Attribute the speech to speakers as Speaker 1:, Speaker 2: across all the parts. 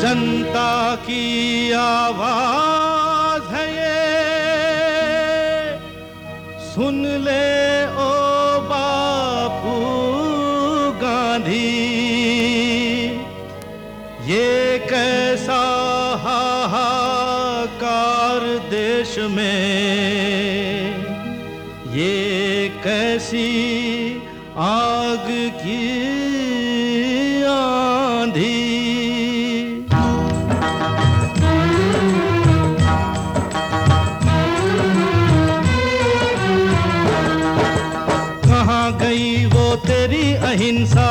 Speaker 1: जनता की आवाज है ये, सुन ले ओ बापू गांधी। ये कैसा हाहाकार देश में, ये कैसी आग की आंधी। कहाँ गई वो तेरी अहिंसा,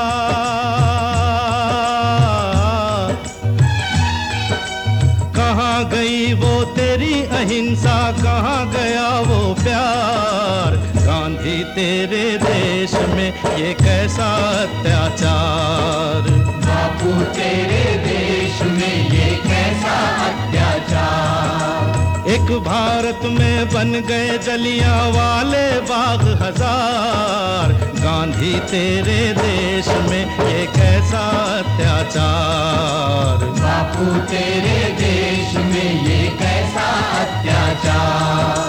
Speaker 1: कहाँ गई वो तेरी अहिंसा, कहाँ गया वो प्यार। गांधी तेरे देश में ये कैसा अत्याचार।
Speaker 2: बापू तेरे देश में ये कैसा अत्याचार।
Speaker 1: एक भारत में बन गए जलियांवाले बाग हजार। गांधी तेरे देश में ये कैसा अत्याचार।
Speaker 2: बापू तेरे देश में ये कैसा अत्याचार।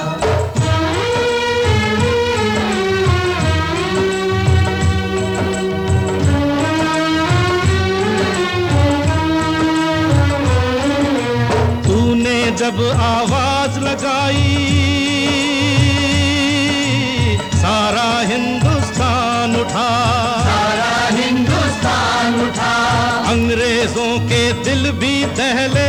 Speaker 1: जब आवाज लगाई सारा हिंदुस्तान उठा,
Speaker 2: सारा हिंदुस्तान उठा।
Speaker 1: अंग्रेजों के दिल भी दहले,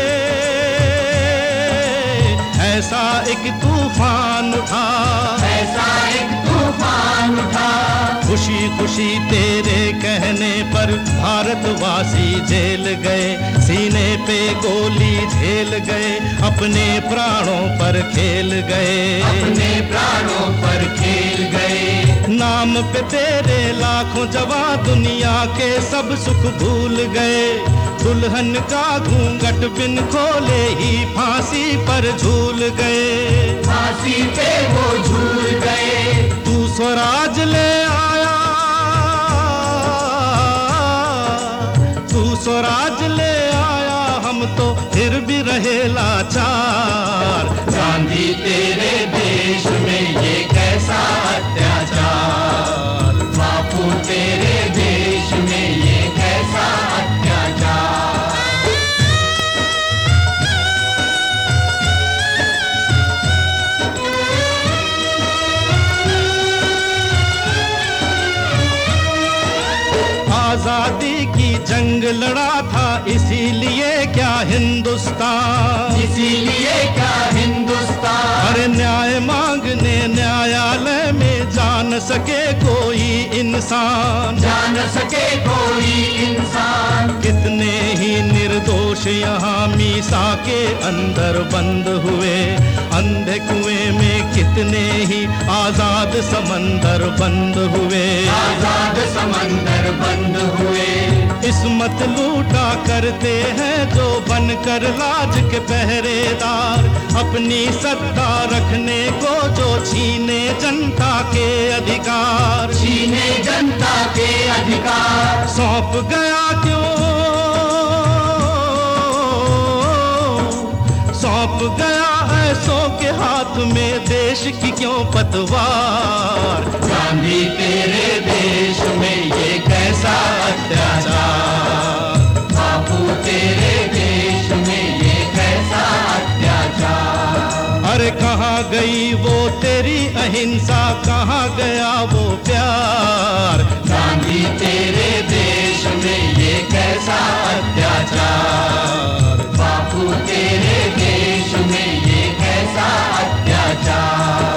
Speaker 1: ऐसा एक तूफान उठा,
Speaker 2: ऐसा एक तूफान उठा।
Speaker 1: खुशी खुशी तेरे कहने पर भारतवासी जेल गए, सीने पे गोली झेल गए, अपने प्राणों पर खेल गए,
Speaker 2: अपने प्राणों पर खेल गए।
Speaker 1: नाम पे तेरे लाखों जवान दुनिया के सब सुख भूल गए। दुल्हन का घूंघट बिन खोले ही फांसी पर झूल गए,
Speaker 2: फांसी पे वो झूल गए।
Speaker 1: तू स्वराज ले आया, तू स्वराज ले आया, हम तो फिर भी रहे लाचार।
Speaker 2: गांधी तेरे देश में ये कैसा अत्याचार। बापू तेरे देश में ये कैसा अत्याचार।
Speaker 1: आजादी की जंग लड़ा था इसीलिए क्या हिंदुस्तान,
Speaker 2: इसीलिए क्या हिंदुस्तान।
Speaker 1: अरे न्याय मांगने न्यायालय में जान सके कोई इंसान,
Speaker 2: जान सके कोई इंसान।
Speaker 1: कितने ही निर्दोष यहाँ मीसा के अंदर बंद हुए, अंधे कुएं में कितने ही आजाद समंदर बंद हुए,
Speaker 2: आजाद समंदर बंद हुए।
Speaker 1: इस्मत लूटा करते हैं जो बनकर लाज के पहरेदार, अपनी सत्ता रखने को जो छीने जनता के अधिकार,
Speaker 2: छीने जनता के अधिकार।
Speaker 1: सौंप गया क्यों, सौंप गया ऐसों के हाथ में देश की क्यों पतवार।
Speaker 2: गांधी तेरे देश में ये कैसा अत्याचार। बापू तेरे देश में ये कैसा अत्याचार।
Speaker 1: अरे कहाँ गई वो तेरी अहिंसा, कहाँ गया वो प्यार।
Speaker 2: गांधी तेरे देश में ये कैसा अत्याचार। बापू तेरे देश में ये कैसा अत्याचार।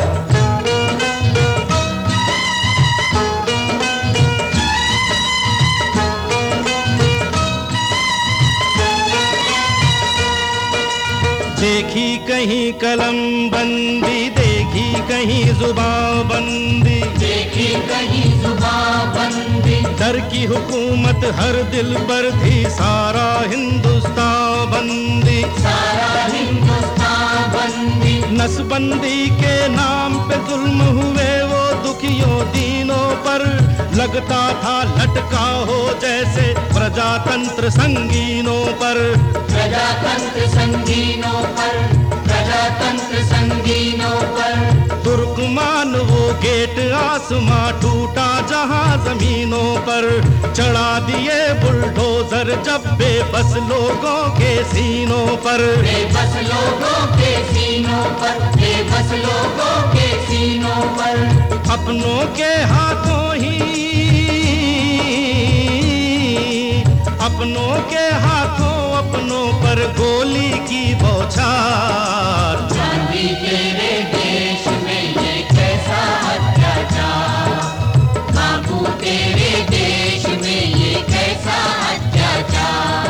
Speaker 1: देखी कहीं कलम बंदी, देखी कहीं जुबां बंदी,
Speaker 2: देखी कहीं जुबां बंदी।
Speaker 1: डर की हुकूमत हर दिल पर थी, सारा हिंदुस्तान बंदी,
Speaker 2: सारा हिंदुस्तान बंदी।
Speaker 1: नसबंदी के नाम पे जुल्म हुए वो दुखी बाकियों दीनों पर लगता था लटका हो जैसे प्रजातंत्र संगीनों पर।
Speaker 2: प्रजातंत्र संगीनों पर, प्रजातंत्र संगीनों पर।
Speaker 1: तुर्कमान वो गेट आसमां टूटा जहां जमीनों पर। चढ़ा दिए बुलडोजर जब बेबस लोगों के सीनों पर।
Speaker 2: बेबस लोगों के सीनों पर, बेबस लोगों के सीनों पर।
Speaker 1: अपनों के हाथों ही, अपनों के हाथों अपनों पर गोली की बौछार।
Speaker 2: चांदी तेरे देश में ये कैसा अत्याचार, बाबू तेरे देश में ये कैसा अत्याचार।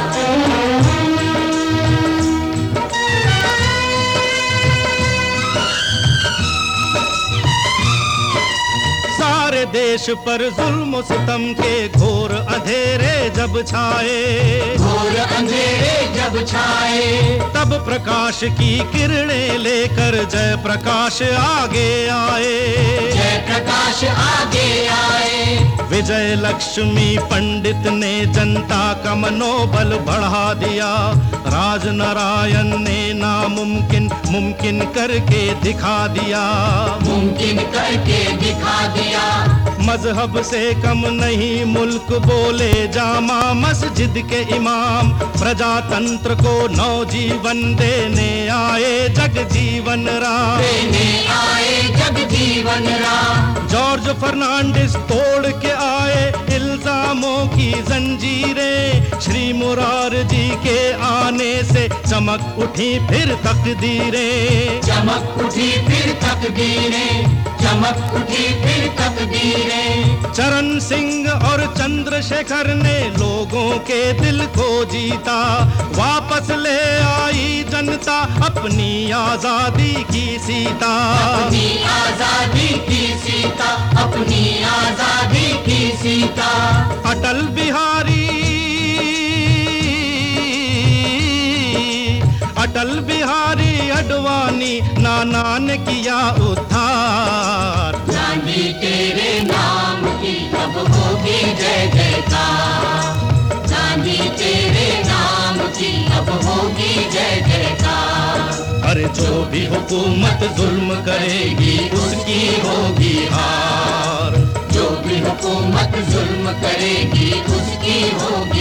Speaker 1: सारे देश पर जुल्म सितम के घोर अंधेरे जब छाए,
Speaker 2: घोर अंधेरे जब छाए,
Speaker 1: तब प्रकाश की किरणें लेकर जय प्रकाश आगे आए।
Speaker 2: जय प्रकाश आगे आए।
Speaker 1: विजय लक्ष्मी पंडित ने जनता का मनोबल बढ़ा दिया। राज नारायण ने नामुमकिन मुमकिन करके दिखा दिया।
Speaker 2: मुमकिन करके दिखा दिया।
Speaker 1: मजहब से कम नहीं मुल्क बोले जामा मस्जिद के इमाम। प्रजातंत्र को नवजीवन देने आए जगजीवन राम।
Speaker 2: देने आए जगजीवन राम।
Speaker 1: जॉर्ज फर्नांडिस तोड़ के आए इल्जामों की जंजीरें। श्री मुरारजी के आने से चमक उठी फिर तकदीरें।
Speaker 2: चमक उठी फिर तकदीरें, चमक उठी फिर तकदीरें।
Speaker 1: चरण सिंह और चंद्रशेखर ने लोगों के दिल को जीता। वापस ले आई जनता अपनी आजादी की सीता।
Speaker 2: अपनी आजादी की सीता, अपनी आजादी की सीता।
Speaker 1: अटल बिहारी, अटल बिहारी अडवाणी नाना ने किया उद्धार।
Speaker 2: गांधी तेरे नाम की अब होगी जय जयकार। गांधी तेरे नाम की अब होगी जय जयकार।
Speaker 1: अरे जो भी हुकूमत जुल्म करेगी उसकी होगी हार।
Speaker 2: जो भी हुकूमत जुल्म करेगी उसकी होगी